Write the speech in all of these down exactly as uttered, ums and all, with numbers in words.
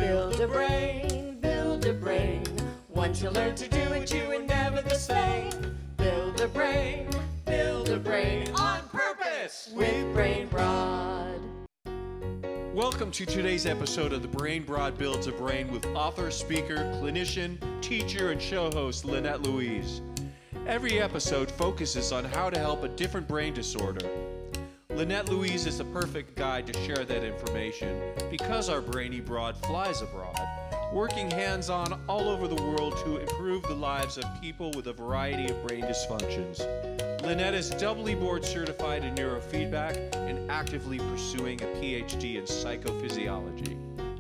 Build a brain, build a brain. Once you learn to do it, you are never the same. Build a brain, build a brain on purpose with Brain Broad. Welcome to today's episode of the Brain Broad Builds a Brain with author, speaker, clinician, teacher, and show host Lynette Louise. Every episode focuses on how to help a different brain disorder. Lynette Louise is the perfect guide to share that information because our Brainy Broad flies abroad, working hands-on all over the world to improve the lives of people with a variety of brain dysfunctions. Lynette is doubly board certified in neurofeedback and actively pursuing a P H D in psychophysiology.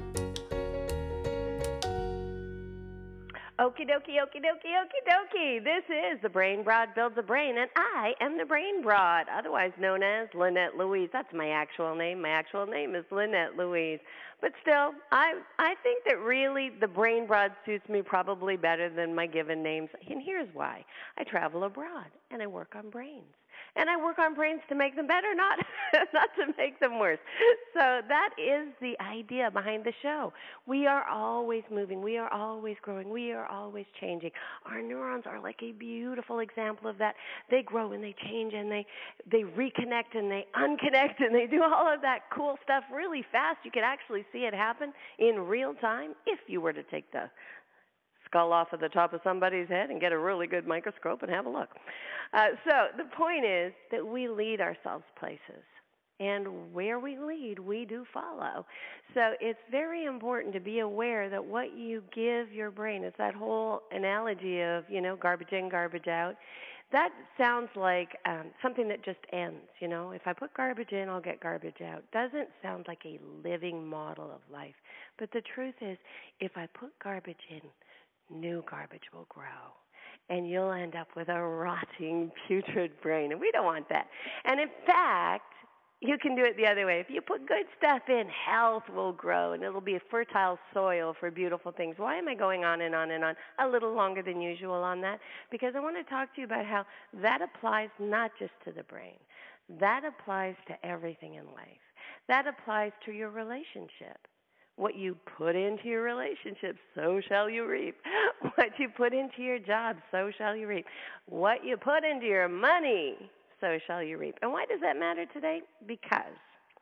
Okie dokie, okie dokie, okie dokie. This is the Brain Broad Builds a Brain, and I am the Brain Broad, otherwise known as Lynette Louise. That's my actual name. My actual name is Lynette Louise. But still, I I think that really the Brain Broad suits me probably better than my given names. And here's why. I travel abroad, and I work on brains. And I work on brains to make them better, not not to make them worse. So that is the idea behind the show. We are always moving. We are always growing. We are always changing. Our neurons are like a beautiful example of that. They grow and they change and they, they reconnect and they unconnect and they do all of that cool stuff really fast. You can actually see it happen in real time if you were to take the skull off of the top of somebody's head and get a really good microscope and have a look. Uh, so the point is that we lead ourselves places. And where we lead, we do follow. So it's very important to be aware that what you give your brain, it's that whole analogy of, you know, garbage in, garbage out. That sounds like um, something that just ends, you know. If I put garbage in, I'll get garbage out. Doesn't sound like a living model of life. But the truth is, if I put garbage in, new garbage will grow, and you'll end up with a rotting, putrid brain, and we don't want that. And in fact, you can do it the other way. If you put good stuff in, health will grow, and it'll be a fertile soil for beautiful things. Why am I going on and on and on a little longer than usual on that? Because I want to talk to you about how that applies not just to the brain. That applies to everything in life. That applies to your relationship. What you put into your relationship, so shall you reap. What you put into your job, so shall you reap. What you put into your money, so shall you reap. And why does that matter today? Because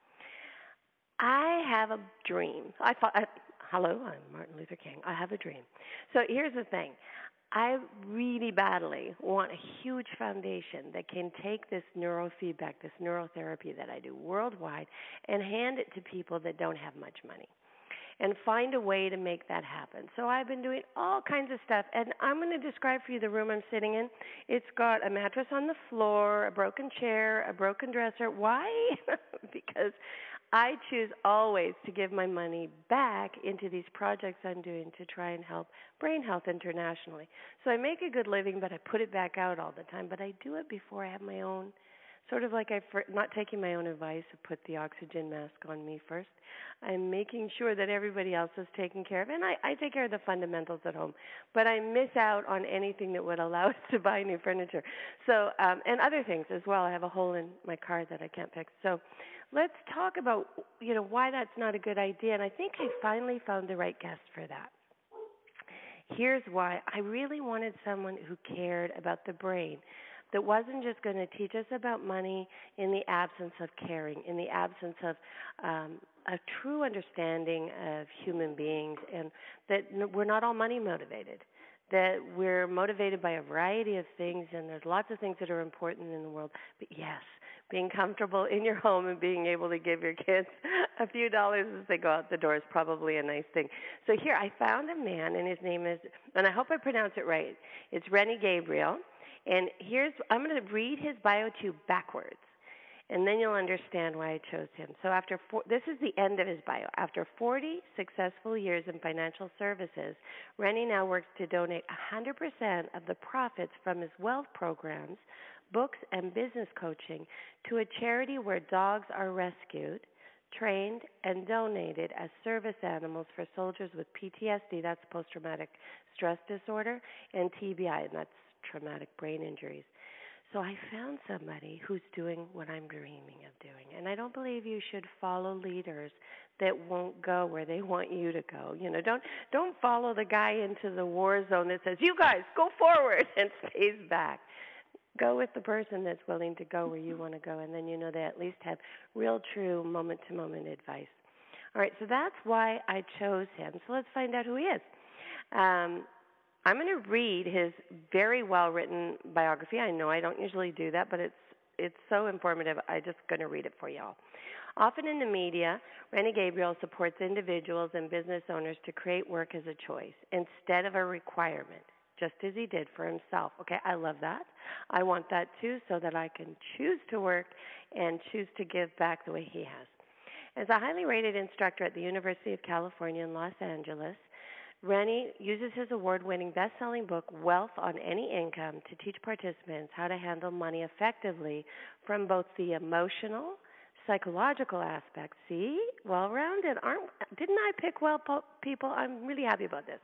I have a dream. I thought, I, hello, I'm Martin Luther King. I have a dream. So here's the thing. I really badly want a huge foundation that can take this neurofeedback, this neurotherapy that I do worldwide, and hand it to people that don't have much money, and find a way to make that happen. So I've been doing all kinds of stuff, and I'm going to describe for you the room I'm sitting in. It's got a mattress on the floor, a broken chair, a broken dresser. Why? Because I choose always to give my money back into these projects I'm doing to try and help brain health internationally. So I make a good living, but I put it back out all the time. But I do it before I have my own. Sort of like I'm not taking my own advice, I put the oxygen mask on me first. I'm making sure that everybody else is taken care of. And I, I take care of the fundamentals at home. But I miss out on anything that would allow us to buy new furniture. So, um, and other things as well. I have a hole in my car that I can't fix. So let's talk about, you know, why that's not a good idea. And I think I finally found the right guest for that. Here's why. I really wanted someone who cared about the brain, that wasn't just going to teach us about money in the absence of caring, in the absence of um, a true understanding of human beings, and that we're not all money motivated, that we're motivated by a variety of things, and there's lots of things that are important in the world. But yes, being comfortable in your home and being able to give your kids a few dollars as they go out the door is probably a nice thing. So here, I found a man, and his name is, and I hope I pronounce it right, it's Rennie Gabriel. And here's, I'm going to read his bio to you backwards, and then you'll understand why I chose him. So after four, this is the end of his bio. After forty successful years in financial services, Rennie now works to donate one hundred percent of the profits from his wealth programs, books, and business coaching to a charity where dogs are rescued, trained, and donated as service animals for soldiers with P T S D, that's post-traumatic stress disorder, and T B I, and that's traumatic brain injuries. So I found somebody who's doing what I'm dreaming of doing. And I don't believe you should follow leaders that won't go where they want you to go. You know, don't don't follow the guy into the war zone that says, "You guys go forward," and stays back. Go with the person that's willing to go where you want to go, and then you know they at least have real, true, moment-to-moment advice. All right, so that's why I chose him. So let's find out who he is. Um, I'm going to read his very well-written biography. I know I don't usually do that, but it's it's so informative. I'm just going to read it for y'all. Often in the media, Rennie Gabriel supports individuals and business owners to create work as a choice instead of a requirement, just as he did for himself. Okay, I love that. I want that too, so that I can choose to work and choose to give back the way he has. As a highly rated instructor at the University of California in Los Angeles, Rennie uses his award-winning best-selling book, Wealth on Any Income, to teach participants how to handle money effectively from both the emotional, psychological aspects. See? Well-rounded. Aren't, didn't I pick well, po- people? I'm really happy about this.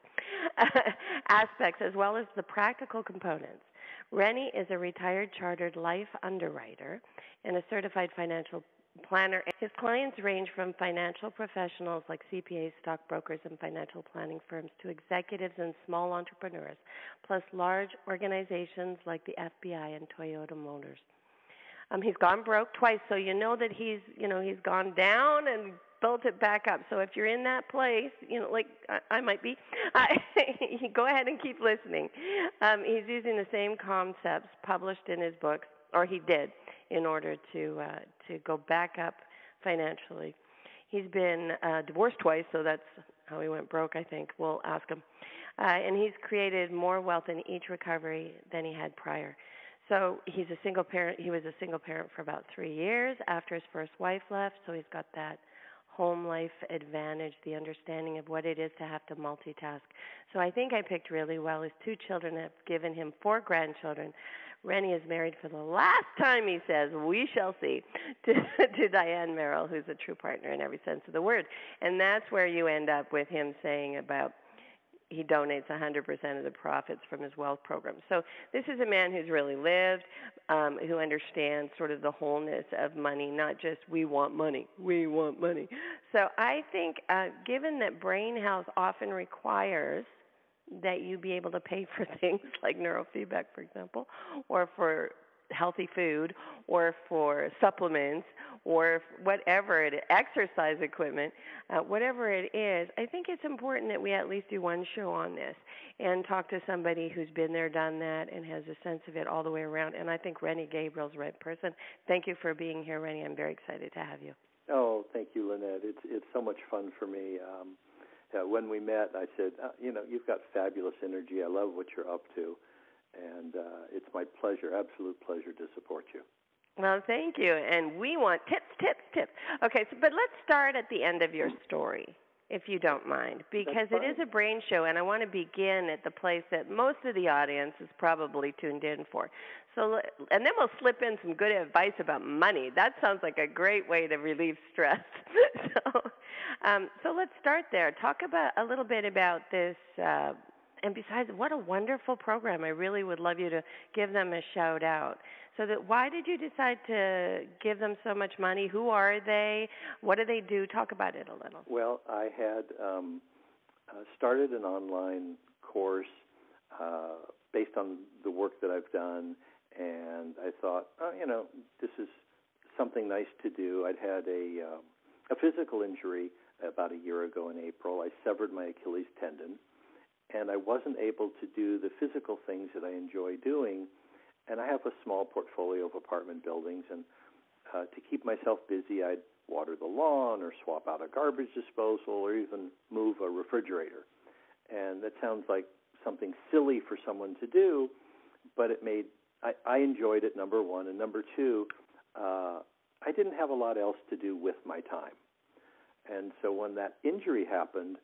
Aspects, as well as the practical components. Rennie is a retired chartered life underwriter and a certified financial planner. His clients range from financial professionals like C P As, stockbrokers, and financial planning firms to executives and small entrepreneurs, plus large organizations like the F B I and Toyota Motors. Um, he's gone broke twice, so you know that he's, you know, he's gone down and built it back up. So if you're in that place, you know, like I, I might be, uh, go ahead and keep listening. Um, he's using the same concepts published in his books, or he did, in order to uh, to go back up financially. He's been uh, divorced twice, so that's how he went broke, I think. We'll ask him. Uh, and he's created more wealth in each recovery than he had prior. So he's a single parent. He was a single parent for about three years after his first wife left, so he's got that home life advantage, the understanding of what it is to have to multitask. So I think I picked really well. His two children have given him four grandchildren. Rennie is married for the last time, he says, we shall see, to, to Diane Merrill, who's a true partner in every sense of the word. And that's where you end up with him saying about he donates one hundred percent of the profits from his wealth program. So this is a man who's really lived, um, who understands sort of the wholeness of money, not just we want money, we want money. So I think uh, given that brain health often requires that you be able to pay for things like neurofeedback, for example, or for healthy food, or for supplements, or whatever it is, exercise equipment, uh, whatever it is, I think it's important that we at least do one show on this and talk to somebody who's been there, done that, and has a sense of it all the way around. And I think Rennie Gabriel's the right person. Thank you for being here, Rennie. I'm very excited to have you. Oh, thank you, Lynette. It's it's so much fun for me. Um, uh, when we met, I said, uh, you know, you've got fabulous energy. I love what you're up to. And uh, it's my pleasure, absolute pleasure, to support you. Well, thank you. And we want tips, tips, tips. Okay, so but let's start at the end of your story, if you don't mind, because it is a brain show, and I want to begin at the place that most of the audience is probably tuned in for. So, and then we'll slip in some good advice about money. That sounds like a great way to relieve stress. so, um, so let's start there. Talk about a little bit about this. Uh, And besides, what a wonderful program. I really would love you to give them a shout out. So that why did you decide to give them so much money? Who are they? What do they do? Talk about it a little. Well, I had um, uh, started an online course uh, based on the work that I've done, and I thought, oh, you know, this is something nice to do. I'd had a, uh, a physical injury about a year ago in April. I severed my Achilles tendon. And I wasn't able to do the physical things that I enjoy doing. And I have a small portfolio of apartment buildings. And uh, to keep myself busy, I'd water the lawn or swap out a garbage disposal or even move a refrigerator. And that sounds like something silly for someone to do, but it made I, I enjoyed it, number one. And number two, uh, I didn't have a lot else to do with my time. And so when that injury happened,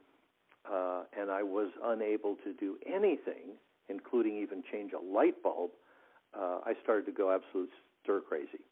Uh, and I was unable to do anything, including even change a light bulb, uh, I started to go absolute stir crazy.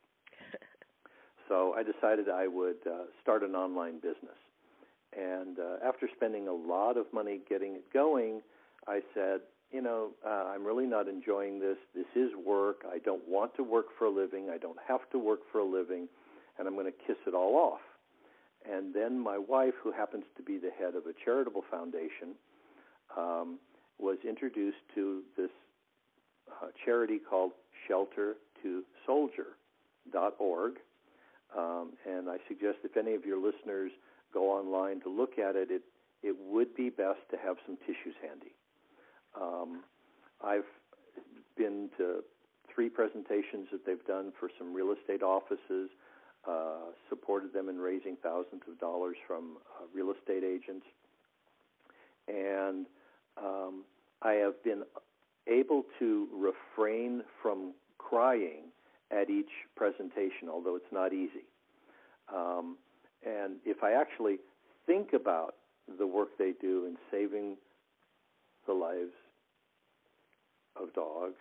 So I decided I would uh, start an online business. And uh, after spending a lot of money getting it going, I said, you know, uh, I'm really not enjoying this. This is work. I don't want to work for a living. I don't have to work for a living, and I'm going to kiss it all off. and then my wife, who happens to be the head of a charitable foundation, um, was introduced to this uh, charity called shelter to soldier dot org. Um, and I suggest if any of your listeners go online to look at it, it, it would be best to have some tissues handy. Um, I've been to three presentations that they've done for some real estate offices, uh, supported them in raising thousands of dollars from uh, real estate agents. And um, I have been able to refrain from crying at each presentation, although it's not easy. Um, and if I actually think about the work they do in saving the lives of dogs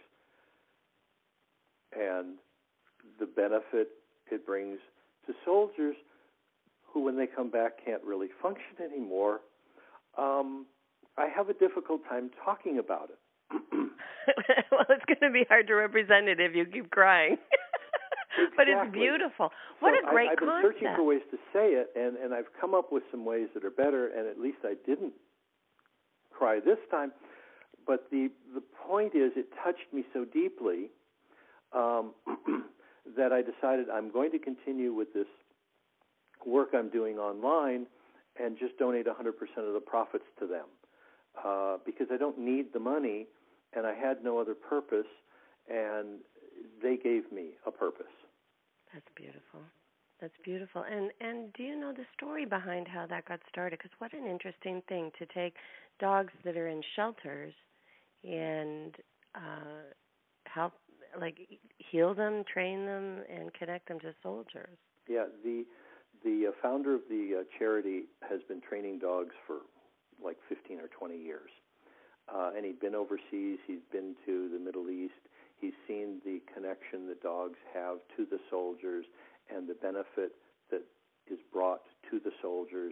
and the benefit it brings to soldiers who, when they come back, can't really function anymore, um, I have a difficult time talking about it. Well, it's going to be hard to represent it if you keep crying. Exactly. But it's beautiful. What so a great I, I've been concept. searching for ways to say it, and, and I've come up with some ways that are better, and at least I didn't cry this time. But the, the point is, it touched me so deeply um, that I decided I'm going to continue with this work I'm doing online and just donate one hundred percent of the profits to them. Uh, because I don't need the money, and I had no other purpose, and they gave me a purpose. That's beautiful. That's beautiful. And and do you know the story behind how that got started? Because what an interesting thing to take dogs that are in shelters and uh, help, like, heal them, train them, and connect them to soldiers. Yeah, the the uh, founder of the uh, charity has been training dogs for like fifteen or twenty years. Uh, and he'd been overseas. He's been to the Middle East. He's seen the connection that dogs have to the soldiers and the benefit that is brought to the soldiers.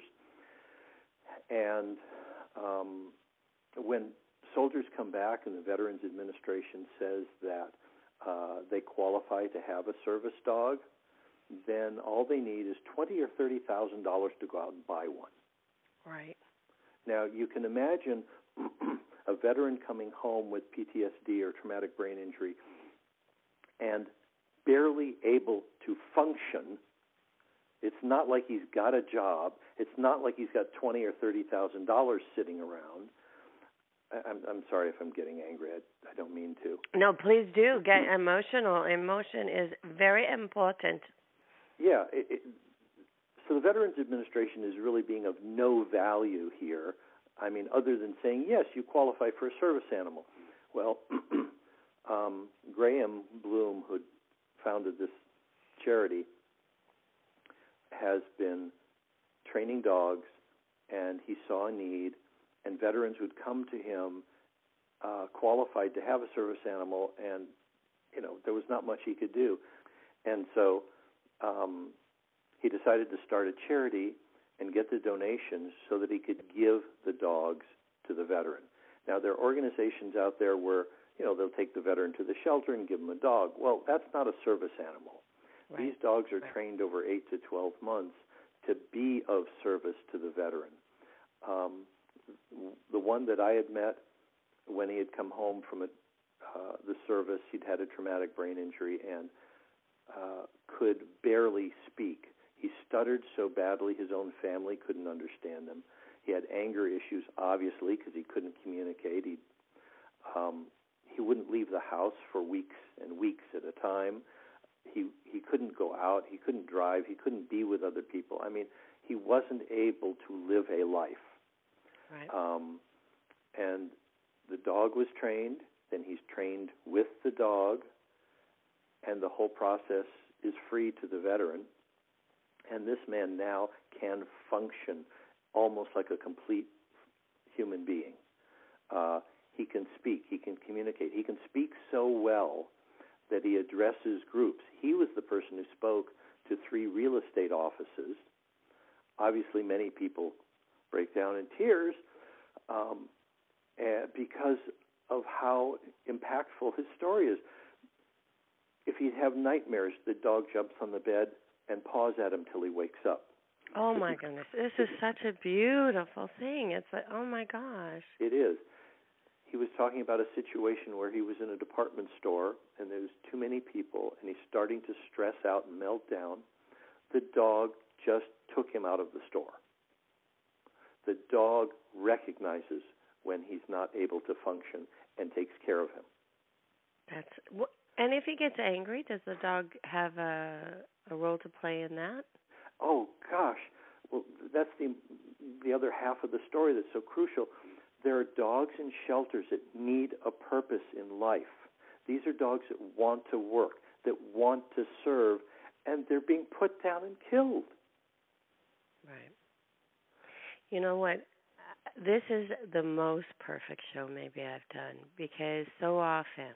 And um, when soldiers come back and the Veterans Administration says that uh, they qualify to have a service dog, then all they need is twenty or thirty thousand dollars to go out and buy one. Right. Now, you can imagine a veteran coming home with P T S D or traumatic brain injury and barely able to function. It's not like he's got a job. It's not like he's got twenty or thirty thousand dollars sitting around. I'm, I'm sorry if I'm getting angry. I, I don't mean to. No, please do get emotional. Emotion is very important. Yeah. It, it, so the Veterans Administration is really being of no value here. I mean, other than saying, yes, you qualify for a service animal. Well, um, Graham Bloom, who founded this charity, has been training dogs, and he saw a need, and veterans would come to him uh, qualified to have a service animal, and, you know, there was not much he could do. And so um, he decided to start a charity and get the donations so that he could give the dogs to the veteran. Now, there are organizations out there where, you know, they'll take the veteran to the shelter and give him a dog. Well, that's not a service animal. Right. These dogs are right. trained over eight to twelve months to be of service to the veteran. Um, the one that I had met when he had come home from a, uh, the service, he'd had a traumatic brain injury and uh, could barely speak. He stuttered so badly his own family couldn't understand him. He had anger issues, obviously, because he couldn't communicate. He um, he wouldn't leave the house for weeks and weeks at a time. He he couldn't go out. He couldn't drive. He couldn't be with other people. I mean, he wasn't able to live a life. Right. Um, and the dog was trained. Then he's trained with the dog, and the whole process is free to the veteran. And this man now can function almost like a complete human being. Uh, he can speak. He can communicate. He can speak so well that he addresses groups. He was the person who spoke to three real estate offices. Obviously, many people break down in tears um, and because of how impactful his story is. If he'd have nightmares, the dog jumps on the bed and paws at him till he wakes up. Oh my goodness, this is such a beautiful thing. It's like, oh my gosh. It is. He was talking about a situation where he was in a department store and there was too many people and he's starting to stress out and melt down. The dog just took him out of the store. The dog recognizes when he's not able to function and takes care of him. That's and if he gets angry, does the dog have a a role to play in that? Oh gosh, well that's the the other half of the story that's so crucial. There are dogs in shelters that need a purpose in life. These are dogs that want to work, that want to serve, and they're being put down and killed. Right. You know what? This is the most perfect show maybe I've done, because so often,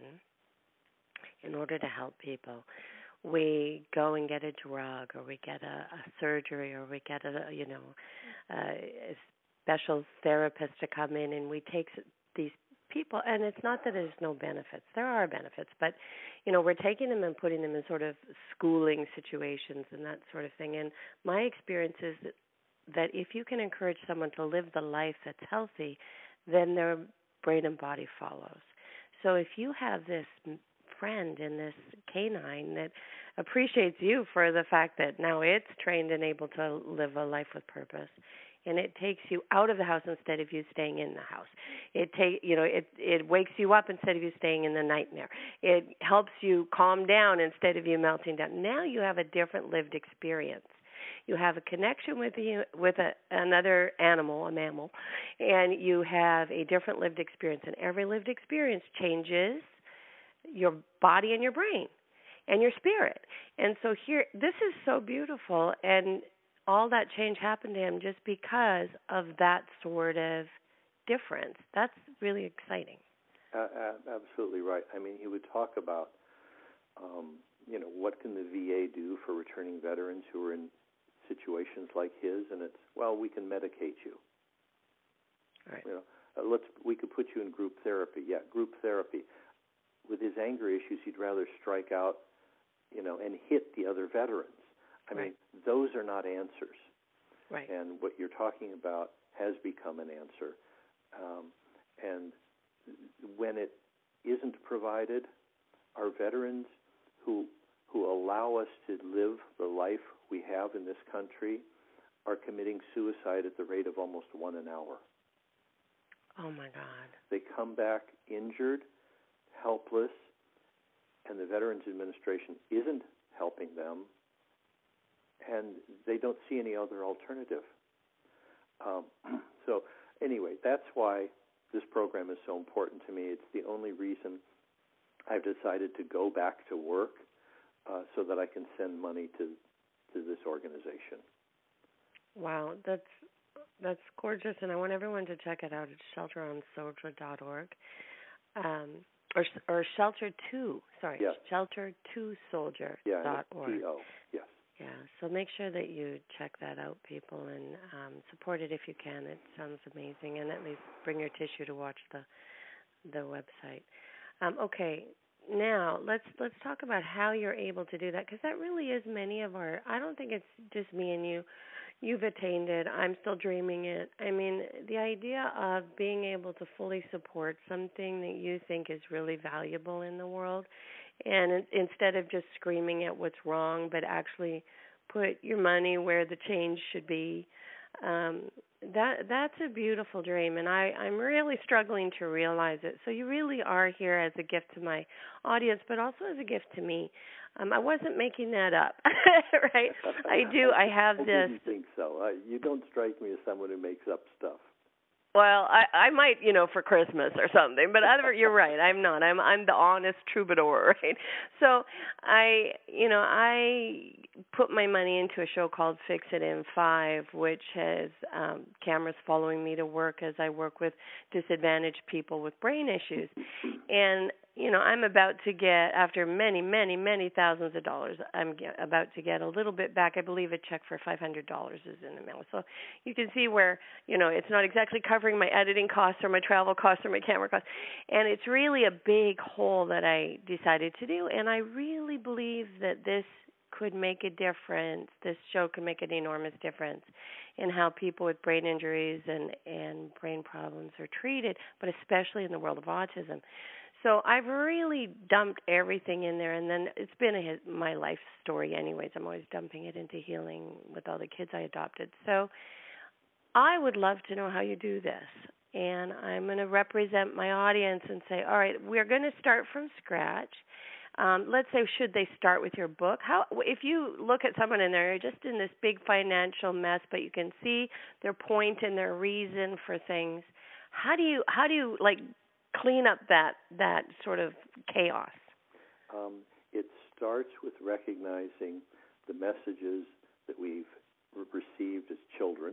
in order to help people, we go and get a drug, or we get a, a surgery, or we get a, you know, a special therapist to come in, and we take these people, and it's not that there's no benefits. There are benefits, but, you know, we're taking them and putting them in sort of schooling situations and that sort of thing. And my experience is that, that if you can encourage someone to live the life that's healthy, then their brain and body follows. So if you have this friend in this canine that appreciates you for the fact that now it's trained and able to live a life with purpose, and it takes you out of the house instead of you staying in the house. It take you know it it wakes you up instead of you staying in the nightmare. It helps you calm down instead of you melting down. Now you have a different lived experience. You have a connection with you with a, another animal, a mammal, and you have a different lived experience. And every lived experience changes your body and your brain and your spirit. And so here, this is so beautiful, and all that change happened to him just because of that sort of difference. That's really exciting. Uh, absolutely right. I mean, he would talk about, um, you know, what can the V A do for returning veterans who are in situations like his, and it's, well, we can medicate you. Right. You know, uh, let's we could put you in group therapy. Yeah, group therapy. With his anger issues, he'd rather strike out, you know, and hit the other veterans. I right. mean, those are not answers. Right. And what you're talking about has become an answer. Um, and when it isn't provided, our veterans who who allow us to live the life we have in this country are committing suicide at the rate of almost one an hour. Oh, my God. They come back injured, helpless, and the Veterans Administration isn't helping them, and they don't see any other alternative. Um, so anyway, that's why this program is so important to me. It's the only reason I've decided to go back to work uh, so that I can send money to, to this organization. Wow, that's that's gorgeous, and I want everyone to check it out. It's shelter on soldier dot org, um, or or shelter two. Sorry, yes. shelter two soldier dot org. Yeah, T O. Yes. Yeah, so make sure that you check that out, people, and um, support it if you can. It sounds amazing, and at least bring your tissue to watch the the website. Um, okay, now let's let's talk about how you're able to do that, because that really is many of our. I don't think it's just me and you. You've attained it. I'm still dreaming it. I mean, the idea of being able to fully support something that you think is really valuable in the world, and in, instead of just screaming at what's wrong, but actually put your money where the change should be, um, that that's a beautiful dream, and I, I'm really struggling to realize it. So you really are here as a gift to my audience, but also as a gift to me. Um, I wasn't making that up, right? I do. I have I this. didn't think so. Uh, you don't strike me as someone who makes up stuff. Well, I, I might, you know, for Christmas or something, but other, you're right. I'm not. I'm I'm the honest troubadour, right? So I, you know, I put my money into a show called Fix It in Five, which has um, cameras following me to work as I work with disadvantaged people with brain issues, and you know, I'm about to get, after many, many, many thousands of dollars, I'm get, about to get a little bit back. I believe a check for five hundred dollars is in the mail. So you can see where, you know, it's not exactly covering my editing costs or my travel costs or my camera costs. And it's really a big hole that I decided to do. And I really believe that this could make a difference. This show could make an enormous difference in how people with brain injuries and, and brain problems are treated, but especially in the world of autism. So I've really dumped everything in there, and then it's been a, my life story anyways. I'm always dumping it into healing with all the kids I adopted. So I would love to know how you do this. And I'm going to represent my audience and say, all right, we're going to start from scratch. Um, let's say, should they start with your book? How, if you look at someone and they're just in this big financial mess, but you can see their point and their reason for things, how do you, how do you like clean up that that sort of chaos? Um, it starts with recognizing the messages that we've re- received as children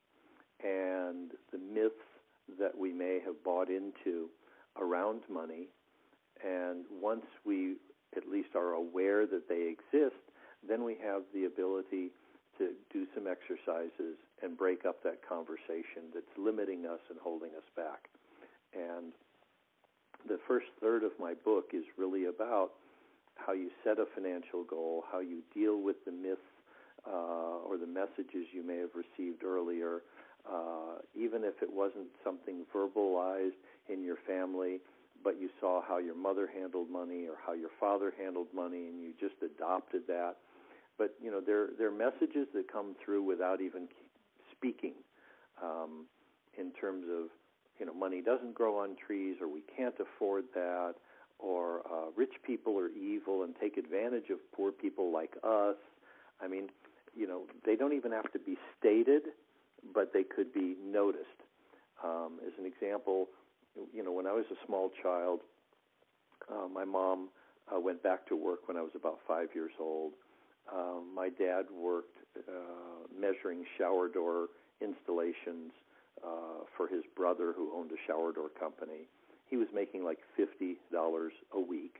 and the myths that we may have bought into around money. And once we at least are aware that they exist, then we have the ability to do some exercises and break up that conversation that's limiting us and holding us back. And the first third of my book is really about how you set a financial goal, how you deal with the myths uh, or the messages you may have received earlier, uh, even if it wasn't something verbalized in your family, but you saw how your mother handled money or how your father handled money and you just adopted that. But, you know, there, there are messages that come through without even speaking um, in terms of, you know, money doesn't grow on trees, or we can't afford that, or uh, rich people are evil and take advantage of poor people like us. I mean, you know, they don't even have to be stated, but they could be noticed. Um, as an example, you know, when I was a small child, uh, my mom uh, went back to work when I was about five years old. Um, my dad worked uh, measuring shower door installations uh, for his brother who owned a shower door company. He was making like fifty dollars a week.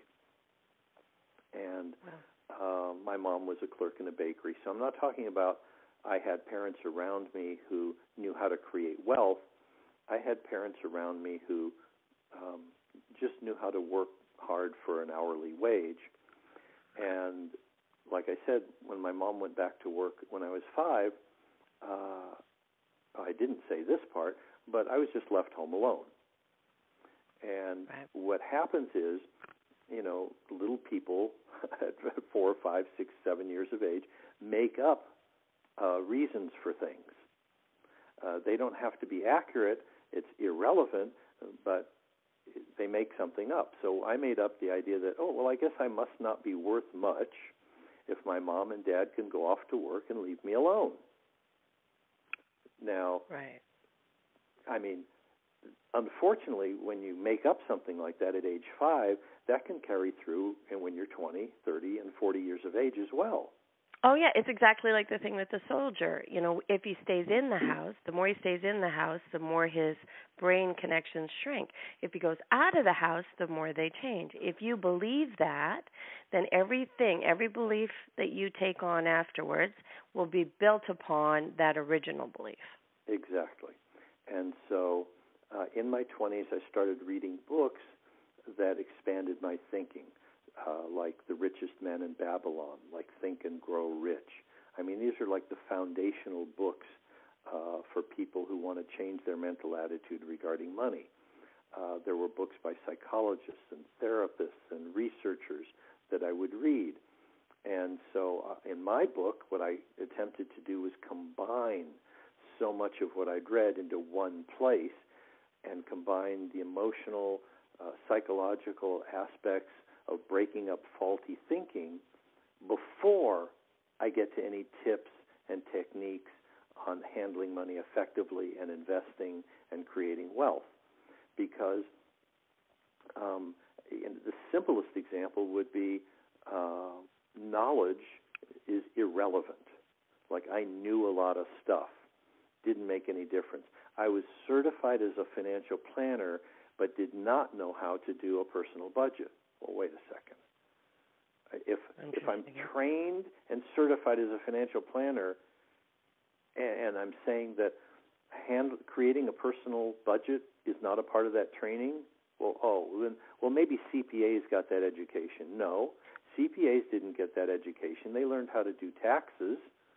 And uh, my mom was a clerk in a bakery. So I'm not talking about I had parents around me who knew how to create wealth. I had parents around me who um, just knew how to work hard for an hourly wage. And like I said, when my mom went back to work when I was five, uh, I didn't say this part, but I was just left home alone. And right. What happens is, you know, little people at four, five, six, seven years of age make up uh, reasons for things. Uh, they don't have to be accurate. It's irrelevant, but they make something up. So I made up the idea that, oh, well, I guess I must not be worth much if my mom and dad can go off to work and leave me alone. Now, right. I mean, unfortunately, when you make up something like that at age five, that can carry through and when you're twenty, thirty, and forty years of age as well. Oh, yeah, it's exactly like the thing with the soldier. You know, if he stays in the house, the more he stays in the house, the more his brain connections shrink. If he goes out of the house, the more they change. If you believe that, then everything, every belief that you take on afterwards will be built upon that original belief. Exactly. And so uh, in my twenties, I started reading books that expanded my thinking. Uh, like The Richest Man in Babylon, like Think and Grow Rich. I mean, these are like the foundational books uh, for people who want to change their mental attitude regarding money. Uh, there were books by psychologists and therapists and researchers that I would read. And so uh, in my book, what I attempted to do was combine so much of what I'd read into one place and combine the emotional, uh, psychological aspects of breaking up faulty thinking before I get to any tips and techniques on handling money effectively and investing and creating wealth. Because um, the simplest example would be uh, knowledge is irrelevant. Like I knew a lot of stuff, didn't make any difference. I was certified as a financial planner, but did not know how to do a personal budget. Well, wait a second. If if I'm trained and certified as a financial planner, and, and I'm saying that hand, creating a personal budget is not a part of that training, well, oh, then, well, maybe C P A's got that education. No, C P As didn't get that education. They learned how to do taxes,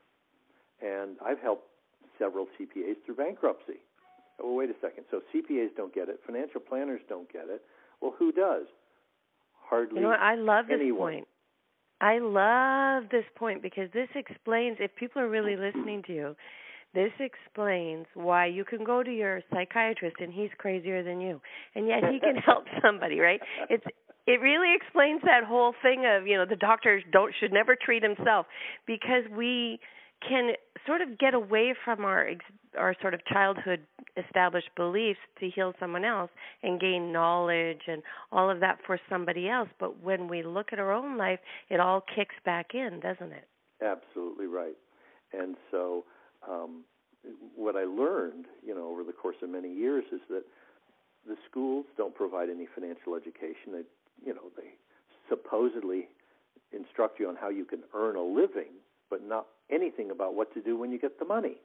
and I've helped several C P As through bankruptcy. Oh, wait a second. So C P As don't get it. Financial planners don't get it. Well, who does? Hardly You know what? I love this anyone. point. I love this point because this explains, if people are really listening to you, this explains why you can go to your psychiatrist and he's crazier than you, and yet he can help somebody, right? It's it really explains that whole thing of, you know, the doctor don't should never treat himself, because we can sort of get away from our our sort of childhood established beliefs to heal someone else and gain knowledge and all of that for somebody else. But when we look at our own life, it all kicks back in, doesn't it? Absolutely right. And so um, what I learned, you know, over the course of many years is that the schools don't provide any financial education. They, you know, they supposedly instruct you on how you can earn a living, but not anything about what to do when you get the money.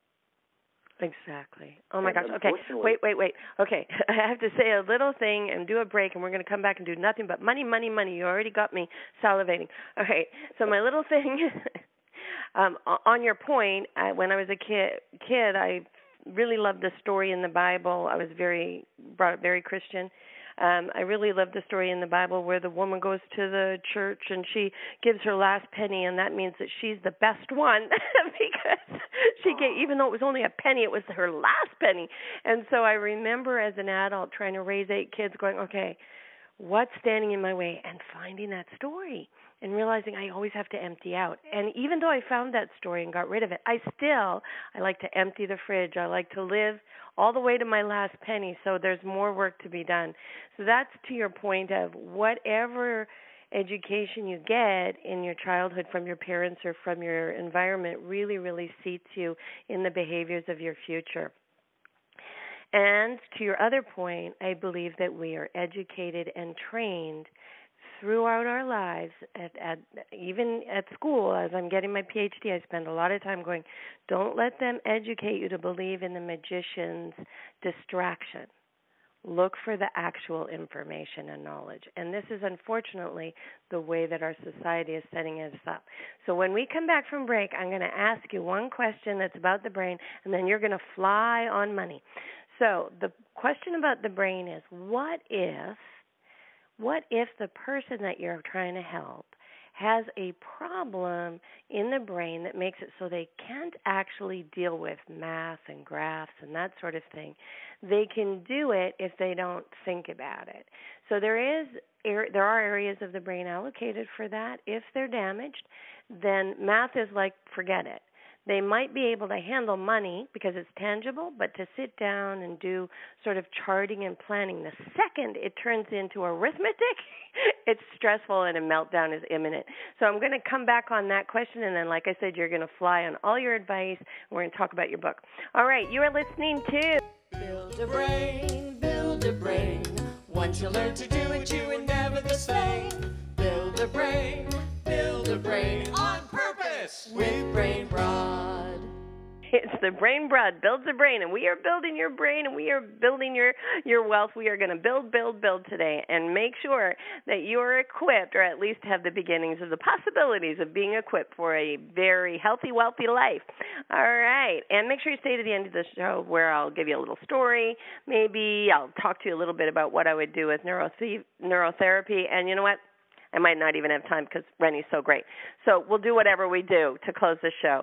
Exactly. Oh, my And gosh. Okay. Wait, wait, wait. Okay. I have to say a little thing and do a break, and we're going to come back and do nothing but money, money, money. You already got me salivating. Okay. So my little thing, um, on your point, I, when I was a kid, kid, I really loved the story in the Bible. I was very, brought up very Christian. Um, I really love the story in the Bible where the woman goes to the church and she gives her last penny, and that means that she's the best one because she gave, even though it was only a penny, it was her last penny. And so I remember as an adult trying to raise eight kids going, okay, what's standing in my way, and finding that story and realizing I always have to empty out. And even though I found that story and got rid of it, I still, I like to empty the fridge. I like to live all the way to my last penny, so there's more work to be done. So that's to your point of whatever education you get in your childhood from your parents or from your environment really, really seats you in the behaviors of your future. And to your other point, I believe that we are educated and trained throughout our lives, at, at even at school. As I'm getting my P H D, I spend a lot of time going, don't let them educate you to believe in the magician's distraction. Look for the actual information and knowledge. And this is unfortunately the way that our society is setting us up. So when we come back from break, I'm going to ask you one question that's about the brain, and then you're going to fly on money. So the question about the brain is, what if, what if the person that you're trying to help has a problem in the brain that makes it so they can't actually deal with math and graphs and that sort of thing? They can do it if they don't think about it. So there is there are areas of the brain allocated for that. If they're damaged, then math is like, forget it. They might be able to handle money because it's tangible, but to sit down and do sort of charting and planning, the second it turns into arithmetic, it's stressful and a meltdown is imminent. So I'm going to come back on that question, and then, like I said, you're going to fly on all your advice, and we're going to talk about your book. All right, you are listening to Build a brain, build a brain. Once you learn to do it, you are never the same. Build a brain, build a brain on purpose with Brain Broad. It's the Brain Broad Builds a Brain, and we are building your brain, and we are building your, your wealth. We are going to build, build, build today, and make sure that you are equipped, or at least have the beginnings of the possibilities of being equipped for a very healthy, wealthy life. All right, and make sure you stay to the end of the show where I'll give you a little story. Maybe I'll talk to you a little bit about what I would do with neurothe- neurotherapy, and you know what? I might not even have time because Rennie's so great. So we'll do whatever we do to close the show.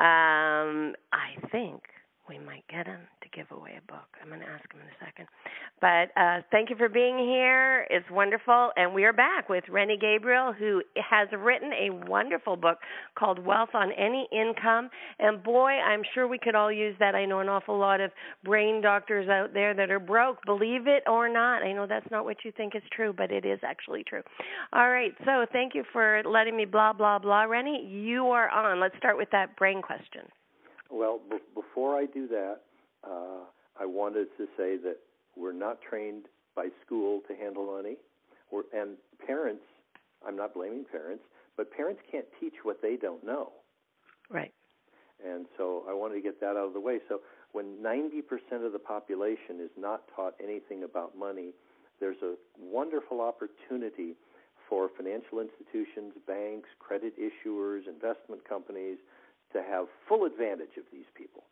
Um, I think we might get him to give away a book. I'm going to ask him in a second. But uh, thank you for being here. It's wonderful. And we are back with Rennie Gabriel, who has written a wonderful book called Wealth on Any Income. And boy, I'm sure we could all use that. I know an awful lot of brain doctors out there that are broke, believe it or not. I know that's not what you think is true, but it is actually true. All right, so thank you for letting me blah, blah, blah. Rennie, you are on. Let's start with that brain question. Well, b- before I do that, uh, I wanted to say that we're not trained by school to handle money. We're, and parents, I'm not blaming parents, but parents can't teach what they don't know. Right. And so I wanted to get that out of the way. So when ninety percent of the population is not taught anything about money, there's a wonderful opportunity for financial institutions, banks, credit issuers, investment companies to have full advantage of these people.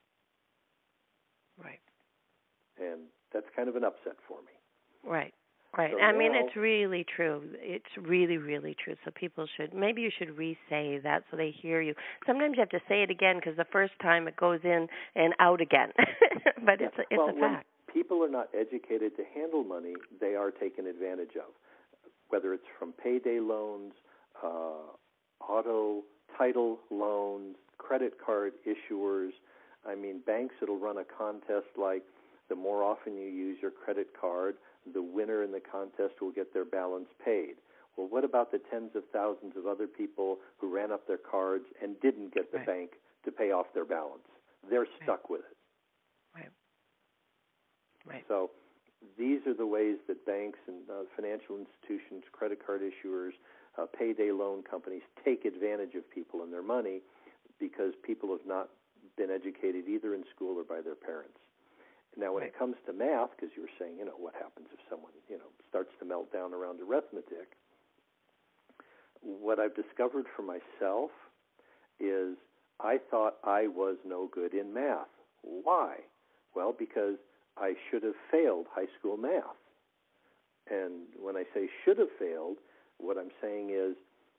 Right. And that's kind of an upset for me. Right. Right. So I mean, now, it's really true. It's really, really true. So people should, maybe you should re-say that so they hear you. Sometimes you have to say it again because the first time it goes in and out again. But yeah, it's a, it's well, a when fact. people are not educated to handle money, they are taken advantage of, whether it's from payday loans, uh, auto title loans, credit card issuers. I mean, banks that'll run a contest like the more often you use your credit card, the winner in the contest will get their balance paid. Well, what about the tens of thousands of other people who ran up their cards and didn't get the Right. bank to pay off their balance? They're stuck with it. Right. Right. So these are the ways that banks and uh, financial institutions, credit card issuers, uh, payday loan companies take advantage of people and their money because people have not been educated either in school or by their parents. Now, when Right. it comes to math, because you were saying, you know, what happens if someone, you know, starts to melt down around arithmetic, what I've discovered for myself is I thought I was no good in math. Why? Well, because I should have failed high school math. And when I say should have failed, what I'm saying is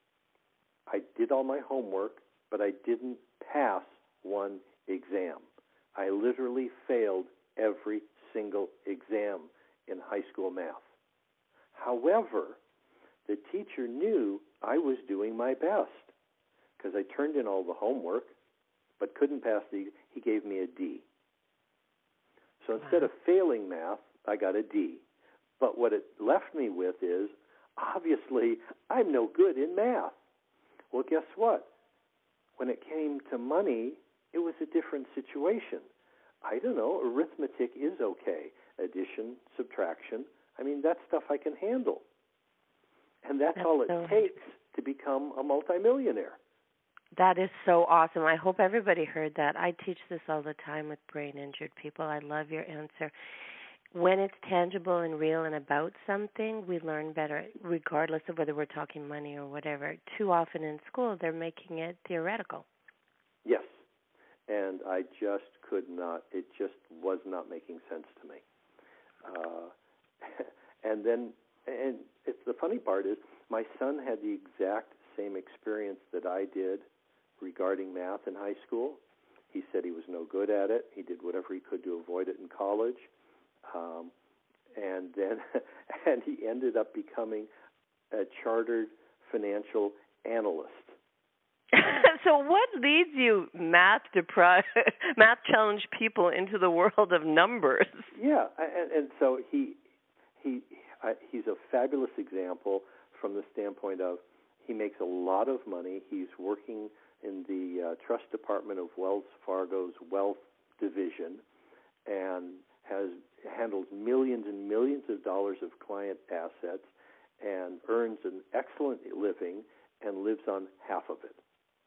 I did all my homework, but I didn't pass one exam. I literally failed every single exam in high school math. However, the teacher knew I was doing my best because I turned in all the homework but couldn't pass the, he gave me a D. So instead of failing math, I got a D. But what it left me with is, obviously, I'm no good in math. Well, guess what? When it came to money, it was a different situation. I don't know, arithmetic is okay. Addition, subtraction, I mean, that stuff I can handle. And that's, That's all it so takes to become a multimillionaire. That is so awesome. I hope everybody heard that. I teach this all the time with brain-injured people. I love your answer. When it's tangible and real and about something, we learn better, regardless of whether we're talking money or whatever. Too often in school, they're making it theoretical. Yes. And I just could not, it just was not making sense to me. Uh, and then, and it's the funny part is, my son had the exact same experience that I did regarding math in high school. He said he was no good at it. He did whatever he could to avoid it in college. Um, and then, and he ended up becoming a chartered financial analyst. So what leads you math deprived, math challenged people into the world of numbers? Yeah, and, and so he he uh, he's a fabulous example from the standpoint of he makes a lot of money. He's working in the uh, trust department of Wells Fargo's wealth division and has handles millions and millions of dollars of client assets and earns an excellent living and lives on half of it.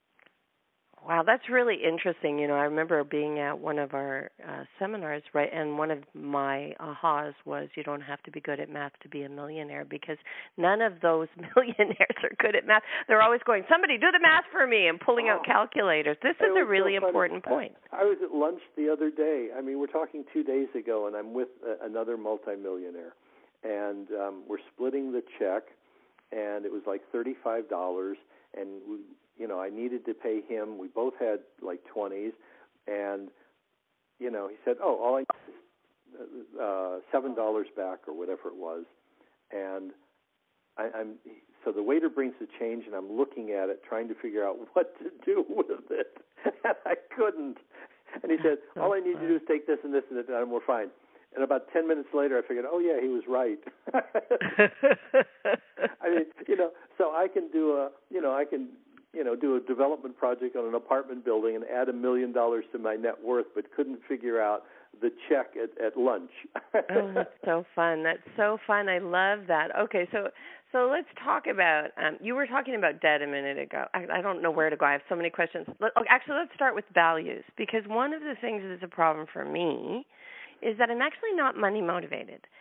Wow, that's really interesting. You know, I remember being at one of our uh, seminars, right, and one of my ahas was you don't have to be good at math to be a millionaire, because none of those millionaires are good at math. They're always going, somebody do the math for me, and pulling oh, out calculators. This is a really so important point. I, I was at lunch the other day. I mean, we're talking two days ago, and I'm with uh, another multimillionaire, and um, we're splitting the check, and it was like thirty-five dollars, and we, you know, I needed to pay him. We both had like twenties, and you know, he said, "Oh, all I need is uh, seven dollars back or whatever it was." And I, I'm so the waiter brings the change, and I'm looking at it, trying to figure out what to do with it, and I couldn't. And he said, so "All I need fun. to do is take this and this and this, and we're fine." And about ten minutes later, I figured, "Oh yeah, he was right." I mean, you know, so I can do a, you know, I can. you know, do a development project on an apartment building and add a million dollars to my net worth, but couldn't figure out the check at, at lunch. Oh, that's so fun. That's so fun. I love that. Okay, so so let's talk about, um, you were talking about debt a minute ago. I, I don't know where to go. I have so many questions. Let, okay, actually, let's start with values, because one of the things that is a problem for me is that I'm actually not money motivated.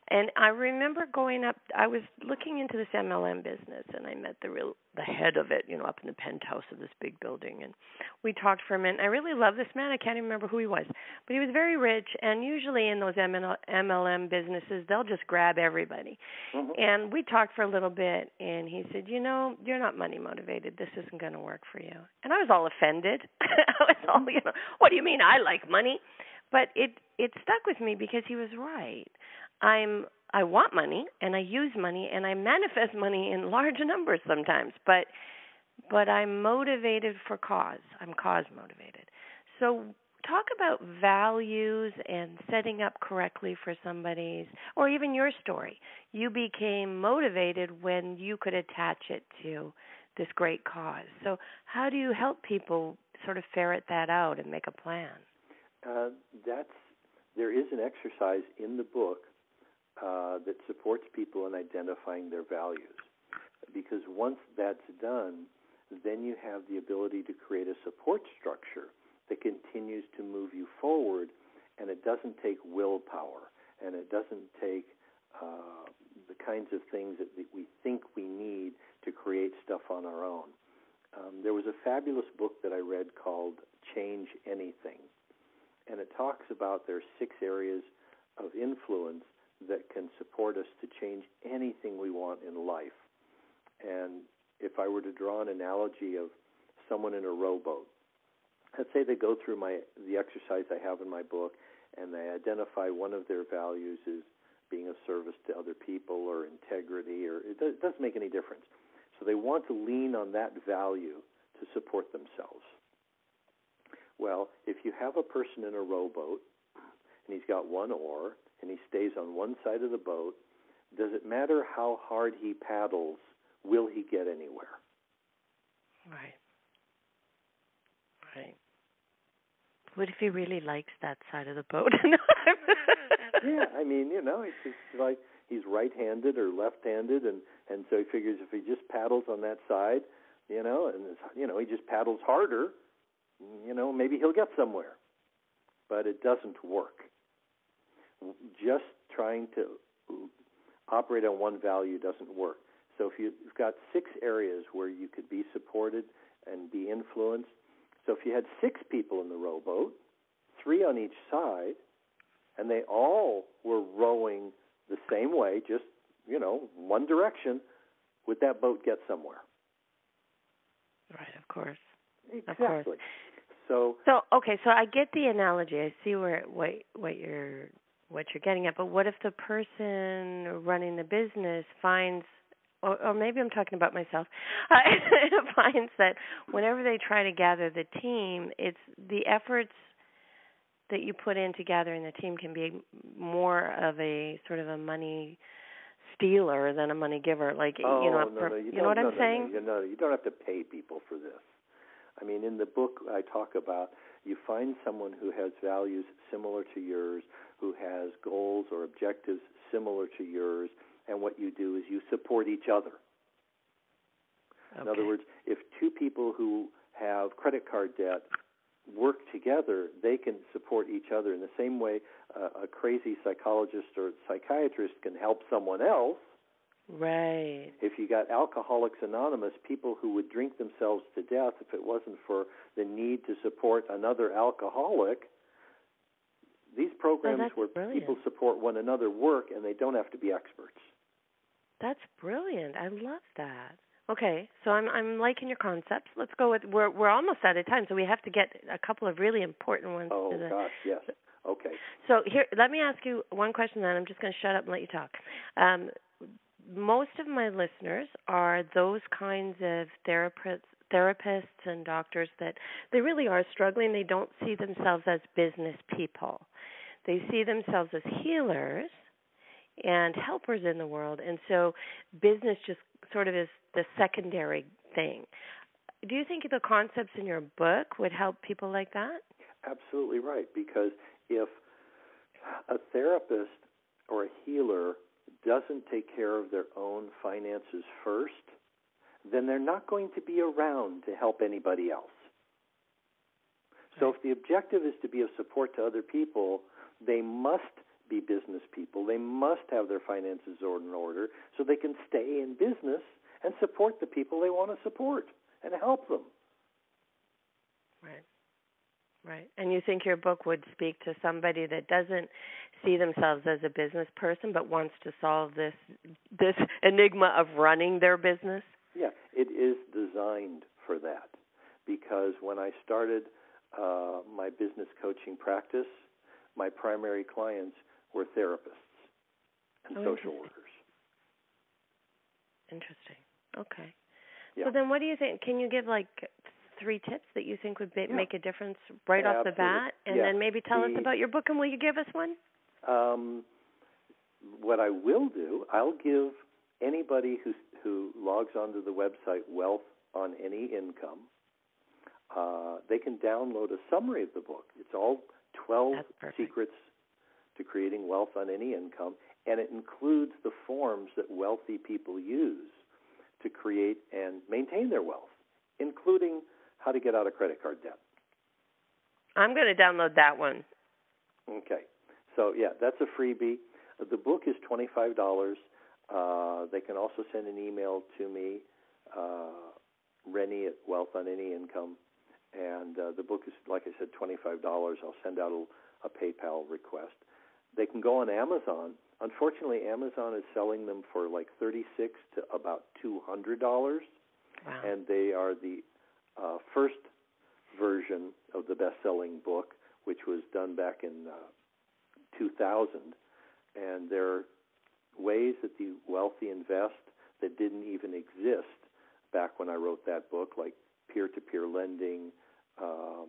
And I remember going up, I was looking into this M L M business, and I met the real, the head of it, you know, up in the penthouse of this big building. And we talked for a minute. I really love this man. I can't even remember who he was. But he was very rich, and usually in those M L M businesses, they'll just grab everybody. Mm-hmm. And we talked for a little bit, and he said, you know, you're not money motivated. This isn't going to work for you. And I was all offended. I was all, you know, what do you mean I like money? But it it stuck with me because he was right. I'm I want money, and I use money, and I manifest money in large numbers sometimes, but but I'm motivated for cause. I'm cause motivated. So talk about values and setting up correctly for somebody's, or even your story. You became motivated when you could attach it to this great cause. So how do you help people sort of ferret that out and make a plan? Uh, that's there is an exercise in the book Uh, that supports people in identifying their values. Because once that's done, then you have the ability to create a support structure that continues to move you forward, and it doesn't take willpower, and it doesn't take uh, the kinds of things that we think we need to create stuff on our own. Um, there was a fabulous book that I read called Change Anything, and it talks about there are six areas of influence that can support us to change anything we want in life. And if I were to draw an analogy of someone in a rowboat, let's say they go through my the exercise I have in my book, and they identify one of their values as being of service to other people or integrity, or it, does, it doesn't make any difference. So they want to lean on that value to support themselves. Well, if you have a person in a rowboat, and he's got one oar, and he stays on one side of the boat, does it matter how hard he paddles? Will he get anywhere? Right. Right. What if he really likes that side of the boat? Yeah, I mean, you know, it's just like he's right-handed or left-handed, and, and so he figures if he just paddles on that side, you know, and, you know, he just paddles harder, you know, maybe he'll get somewhere. But it doesn't work. Just trying to operate on one value doesn't work. So if you've got six areas where you could be supported and be influenced, so if you had six people in the rowboat, three on each side, and they all were rowing the same way, just, you know, one direction, would that boat get somewhere? Right, of course. Exactly. Of course. So, so okay, so I get the analogy. I see where what what you're what you're getting at. But what if the person running the business finds, or, or maybe I'm talking about myself, uh, finds that whenever they try to gather the team, it's the efforts that you put in to gathering the team can be more of a sort of a money stealer than a money giver. Like oh, you know, no, per, no, you, you know what no, I'm no, saying? No, no, you don't have to pay people for this. I mean, in the book I talk about you find someone who has values similar to yours, who has goals or objectives similar to yours, and what you do is you support each other. Okay. In other words, if two people who have credit card debt work together, they can support each other in the same way uh, a crazy psychologist or psychiatrist can help someone else. Right. If you got Alcoholics Anonymous, people who would drink themselves to death if it wasn't for the need to support another alcoholic, these programs oh, where brilliant. people support one another work, and they don't have to be experts. That's brilliant. I love that. Okay, so I'm I'm liking your concepts. Let's go with we're we're almost out of time, so we have to get a couple of really important ones. Oh to the, gosh, yes. Okay. So here, let me ask you one question. Then I'm just going to shut up and let you talk. Um, most of my listeners are those kinds of therapists, therapists and doctors that they really are struggling. They don't see themselves as business people. They see themselves as healers and helpers in the world, and so business just sort of is the secondary thing. Do you think the concepts in your book would help people like that? Absolutely right, because if a therapist or a healer doesn't take care of their own finances first, then they're not going to be around to help anybody else. So if the objective is to be of support to other people, they must be business people. They must have their finances in order so they can stay in business and support the people they want to support and help them. Right. Right. And you think your book would speak to somebody that doesn't see themselves as a business person but wants to solve this this enigma of running their business? Yeah, it is designed for that. Because when I started uh, my business coaching practice, my primary clients were therapists and Oh, social workers. Interesting. Okay. Yeah. So then what do you think? Can you give like three tips that you think would be, Yeah. make a difference right Yeah, off the absolutely. bat? And Yeah. then maybe tell the, us about your book, and will you give us one? Um, what I will do, I'll give anybody who, who logs onto the website Wealth on Any Income, uh, they can download a summary of the book. It's all twelve secrets to creating wealth on any income, and it includes the forms that wealthy people use to create and maintain their wealth, including how to get out of credit card debt. I'm going to download that one. Okay. So, yeah, that's a freebie. The book is twenty-five dollars. Uh, they can also send an email to me, uh, Rennie at Wealth on Any Income. And uh, the book is, like I said, twenty-five dollars. I'll send out a, a PayPal request. They can go on Amazon. Unfortunately, Amazon is selling them for like thirty-six dollars to about two hundred dollars. Wow. And they are the uh, first version of the best-selling book, which was done back in uh, two thousand. And there are ways that the wealthy invest that didn't even exist back when I wrote that book, like peer-to-peer lending um,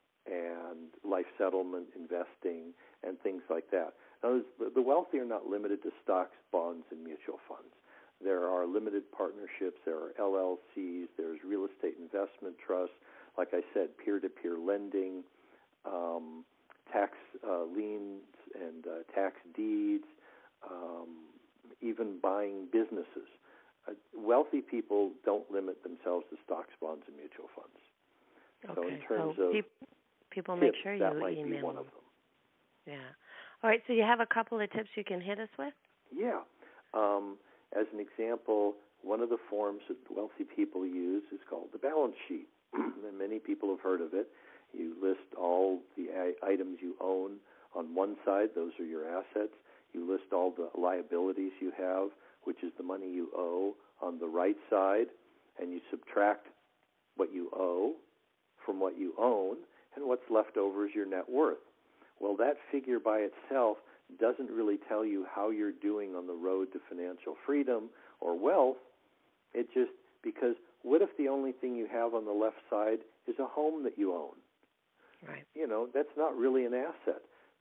and life settlement investing and things like that. Now, the wealthy are not limited to stocks, bonds, and mutual funds. There are limited partnerships. There are L L Cs. There's real estate investment trusts. Like I said, peer-to-peer lending, um, tax uh, liens and uh, tax deeds, um, even buying businesses. Uh, wealthy people don't limit themselves to stocks, bonds, and mutual funds. Okay. So in terms so of pe- people tips, make sure that you might email be one them. of them. Yeah. All right. So you have a couple of tips you can hit us with? Yeah. Um, as an example, one of the forms that wealthy people use is called the balance sheet. And many people have heard of it. You list all the I- items you own on one side. Those are your assets. You list all the liabilities you have, which is the money you owe, on the right side, and you subtract what you owe from what you own, and what's left over is your net worth. Well, that figure by itself doesn't really tell you how you're doing on the road to financial freedom or wealth. It just, because what if the only thing you have on the left side is a home that you own? Right. You know, that's not really an asset.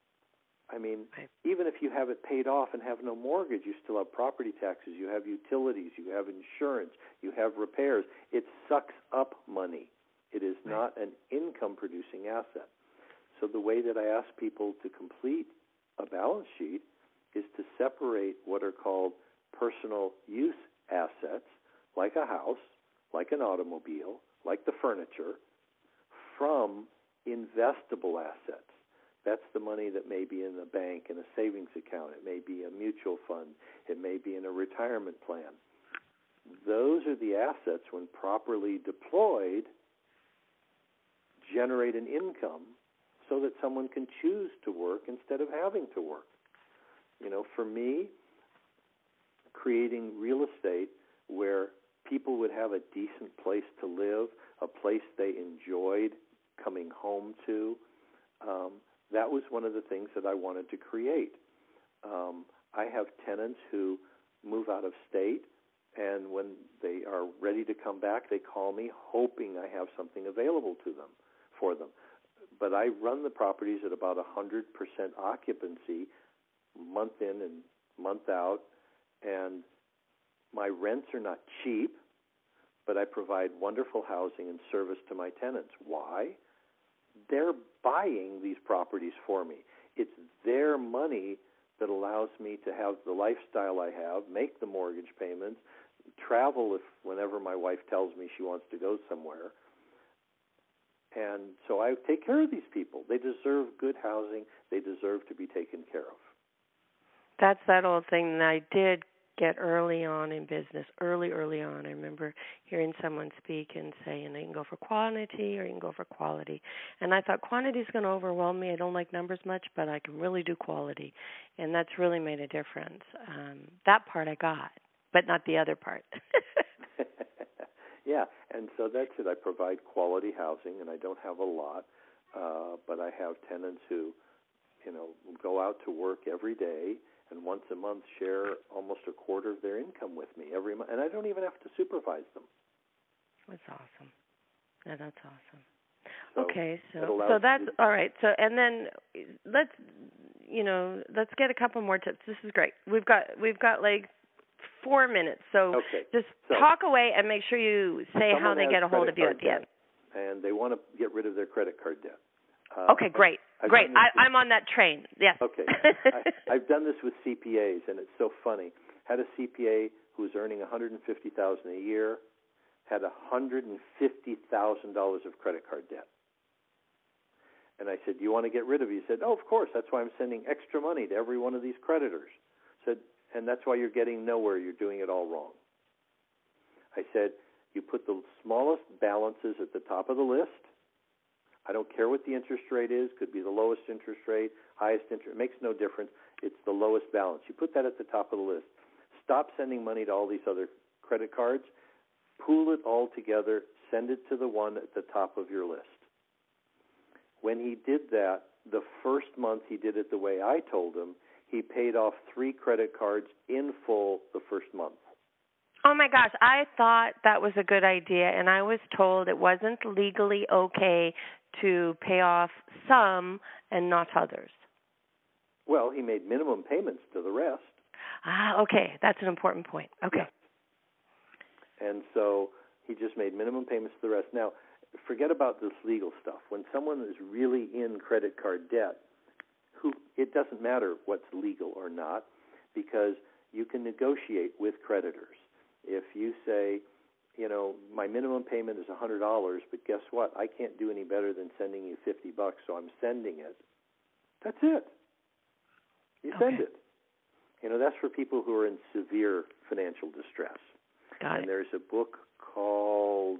I mean, right. even if you have it paid off and have no mortgage, you still have property taxes, you have utilities, you have insurance, you have repairs. It sucks up money. It is right. not an income-producing asset. So the way that I ask people to complete a balance sheet is to separate what are called personal use assets, like a house, like an automobile, like the furniture, from investable assets. That's the money that may be in a bank, in a savings account. It may be a mutual fund. It may be in a retirement plan. Those are the assets, when properly deployed, generate an income so that someone can choose to work instead of having to work. You know, for me, creating real estate where people would have a decent place to live, a place they enjoyed coming home to, um, that was one of the things that I wanted to create. Um, I have tenants who move out of state, and when they are ready to come back, they call me hoping I have something available to them, for them. But I run the properties at about one hundred percent occupancy, month in and month out, and my rents are not cheap, but I provide wonderful housing and service to my tenants. Why? They're buying these properties for me. It's their money that allows me to have the lifestyle I have, make the mortgage payments, travel if whenever my wife tells me she wants to go somewhere. And so I take care of these people. They deserve good housing. They deserve to be taken care of. that's that old thing that I did get early on in business, early, early on. I remember hearing someone speak and say, you know, you can go for quantity or you can go for quality. And I thought quantity is going to overwhelm me. I don't like numbers much, but I can really do quality. And that's really made a difference. Um, that part I got, but not the other part. Yeah, and so that's it. I provide quality housing, and I don't have a lot, uh, but I have tenants who, you know, go out to work every day and once a month share almost a quarter of their income with me every month, and I don't even have to supervise them. That's awesome. Yeah, that's awesome. So okay, so so that's all right. So and then let's you know let's get a couple more tips. This is great. We've got we've got like four minutes. So okay. just so talk away and make sure you say how they get a hold of you at the end. And they want to get rid of their credit card debt. Uh, okay, great, I've great. I, I'm on that train. Yes. Okay. I, I've done this with C P As, and it's so funny. Had a C P A who was earning one hundred fifty thousand dollars a year, had one hundred fifty thousand dollars of credit card debt. And I said, "Do you want to get rid of it?" He said, "Oh, of course. That's why I'm sending extra money to every one of these creditors." I said, "And that's why you're getting nowhere. You're doing it all wrong." I said, "You put the smallest balances at the top of the list. I don't care what the interest rate is. Could be the lowest interest rate, highest interest. It makes no difference. It's the lowest balance. You put that at the top of the list. Stop sending money to all these other credit cards. Pool it all together. Send it to the one at the top of your list." When he did that, the first month he did it the way I told him, he paid off three credit cards in full the first month. Oh, my gosh. I thought that was a good idea, and I was told it wasn't legally okay to pay off some and not others. Well, he made minimum payments to the rest. Ah, okay. That's an important point. Okay. Yeah. And so he just made minimum payments to the rest. Now, forget about this legal stuff. When someone is really in credit card debt, who it doesn't matter what's legal or not, because you can negotiate with creditors. If you say, you know, my minimum payment is one hundred dollars, but guess what? I can't do any better than sending you fifty bucks, so I'm sending it. That's it. You okay. send it. You know, that's for people who are in severe financial distress. Got and it. There's a book called,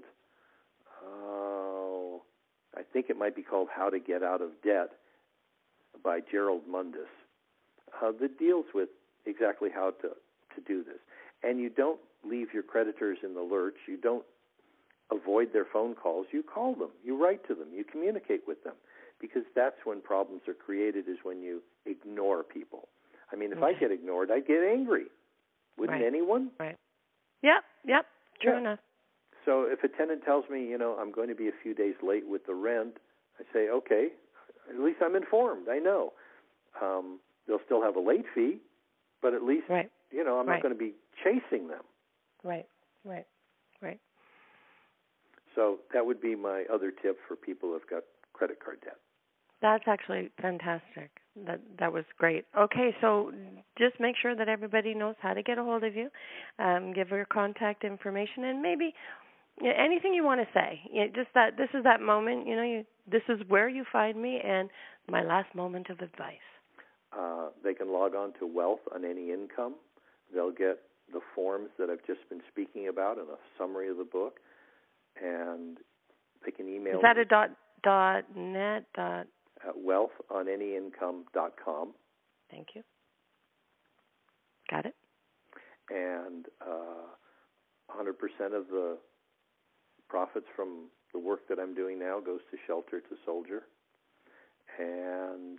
oh, I think it might be called How to Get Out of Debt by Gerald Mundis, uh, that deals with exactly how to, to do this. And you don't leave your creditors in the lurch. You don't avoid their phone calls. You call them. You write to them. You communicate with them, because that's when problems are created, is when you ignore people. I mean, if okay. I get ignored, I'd get angry. Wouldn't right. anyone? Right. Yep, yep, true yeah. enough. So if a tenant tells me, you know, I'm going to be a few days late with the rent, I say, okay, at least I'm informed. I know. Um, they'll still have a late fee, but at least, right. you know, I'm right. not going to be chasing them. Right, right, right. So that would be my other tip for people who've got credit card debt. That's actually fantastic. That that was great. Okay, so just make sure that everybody knows how to get a hold of you. Um, give her contact information, and maybe you know, anything you want to say. You know, just that this is that moment. You know, you, this is where you find me, and my last moment of advice. Uh, they can log on to Wealth on Any Income. They'll get the forms that I've just been speaking about and a summary of the book, and they can email. Is that me. a dot dot net dot? At wealth on any income dot com. Thank you. Got it. And uh, one hundred percent of the profits from the work that I'm doing now goes to Shelter to Soldier. And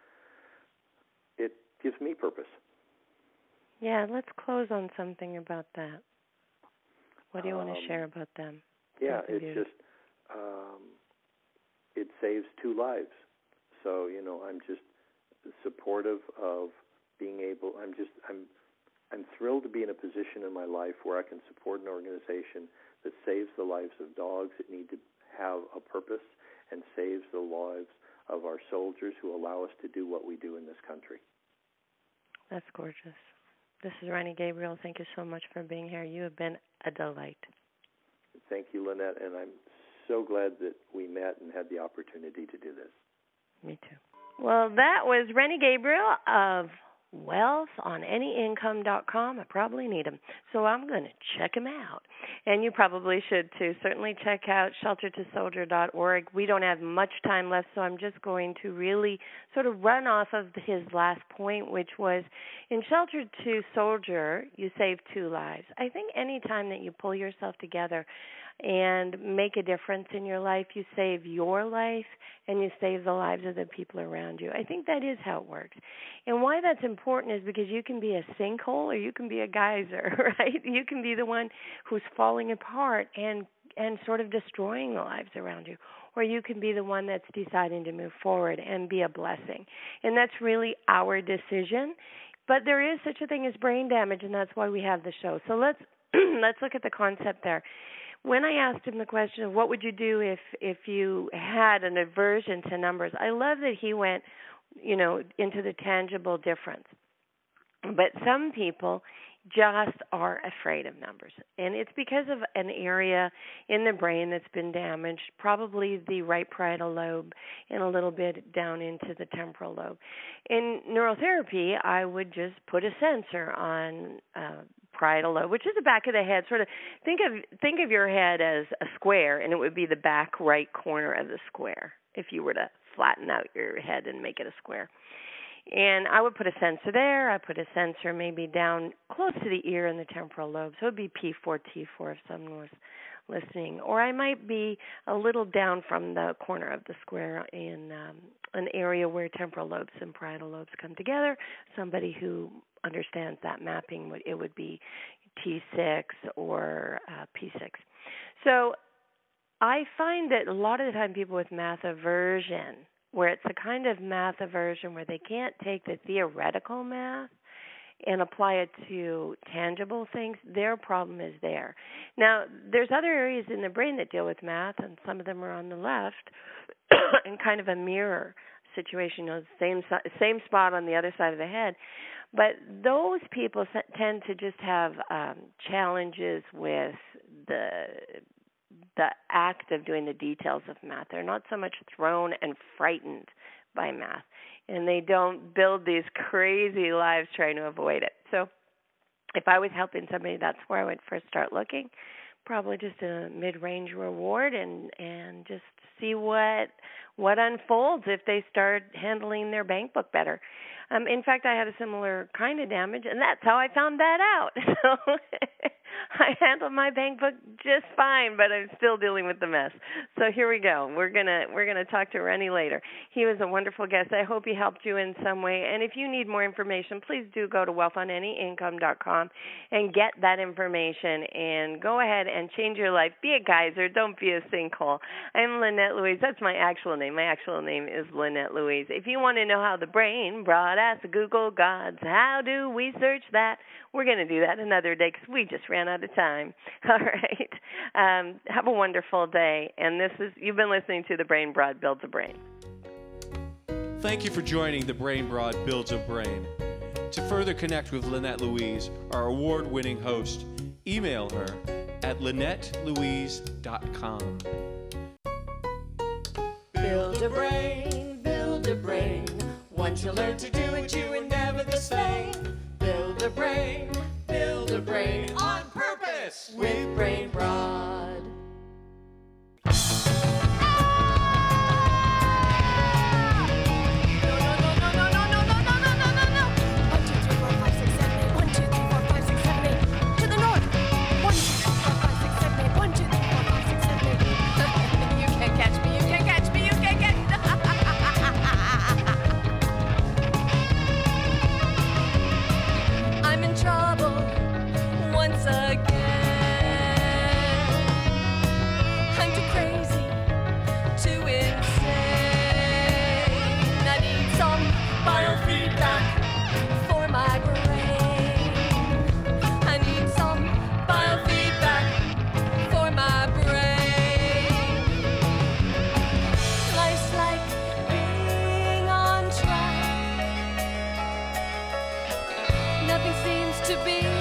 it gives me purpose. Yeah, let's close on something about that. What do you um, want to share about them? Yeah, Something it's beautiful. just, um, it saves two lives. So, you know, I'm just supportive of being able, I'm just, I'm I'm thrilled to be in a position in my life where I can support an organization that saves the lives of dogs that need to have a purpose, and saves the lives of our soldiers who allow us to do what we do in this country. That's gorgeous. This is Rennie Gabriel. Thank you so much for being here. You have been a delight. Thank you, Lynette, and I'm so glad that we met and had the opportunity to do this. Me too. Well, that was Rennie Gabriel of wealth on any income dot com. I probably need them, so I'm going to check them out. And you probably should, too. Certainly check out shelter to soldier dot org. We don't have much time left, so I'm just going to really sort of run off of his last point, which was in Shelter to Soldier, you save two lives. I think any time that you pull yourself together and make a difference in your life, you save your life and you save the lives of the people around you. I think that is how it works. And why that's important is because you can be a sinkhole or you can be a geyser, right? You can be the one who's falling apart and and sort of destroying the lives around you, or you can be the one that's deciding to move forward and be a blessing. And that's really our decision. But there is such a thing as brain damage, and that's why we have the show. So let's let's look at the concept there. When I asked him the question of what would you do if if you had an aversion to numbers, I love that he went, you know, into the tangible difference. But some people just are afraid of numbers, and it's because of an area in the brain that's been damaged, probably the right parietal lobe and a little bit down into the temporal lobe. In neurotherapy, I would just put a sensor on uh, parietal lobe, which is the back of the head. Sort of think of think of your head as a square, and it would be the back right corner of the square if you were to flatten out your head and make it a square. And I would put a sensor there. I put a sensor maybe down close to the ear in the temporal lobe. So it would be P four T four if someone was listening. Or I might be a little down from the corner of the square in um, an area where temporal lobes and parietal lobes come together. Somebody who understands that mapping, it would be T six or uh, P six. So I find that a lot of the time people with math aversion, where it's a kind of math aversion where they can't take the theoretical math and apply it to tangible things, their problem is there. Now, there's other areas in the brain that deal with math, and some of them are on the left, and kind of a mirror situation, you know, same same spot on the other side of the head. But those people tend to just have um, challenges with the the act of doing the details of math. They're not so much thrown and frightened by math, and they don't build these crazy lives trying to avoid it. So if I was helping somebody, that's where I would first start looking, probably just a mid-range reward, and, and just see what what unfolds if they start handling their bank book better. Um, in fact, I had a similar kind of damage, and that's how I found that out. So I handled my bank book just fine, but I'm still dealing with the mess. So here we go. We're gonna we're gonna talk to Rennie later. He was a wonderful guest. I hope he helped you in some way. And if you need more information, please do go to wealth on any income dot com and get that information. And go ahead and change your life. Be a geyser. Don't be a sinkhole. I'm Lynette Louise. That's my actual name. My actual name is Lynette Louise. If you want to know how the brain brought us Google Gods, how do we search that? We're going to do that another day because we just ran out of time. All right. Um, have a wonderful day. And this is you've been listening to The Brain Broad Builds a Brain. Thank you for joining The Brain Broad Builds a Brain. To further connect with Lynette Louise, our award-winning host, email her at lynette louise dot com. Build a brain, build a brain. Once you learn to do it, you are never the same. Build a brain, build a brain on purpose with Brain Broad. Nothing seems to be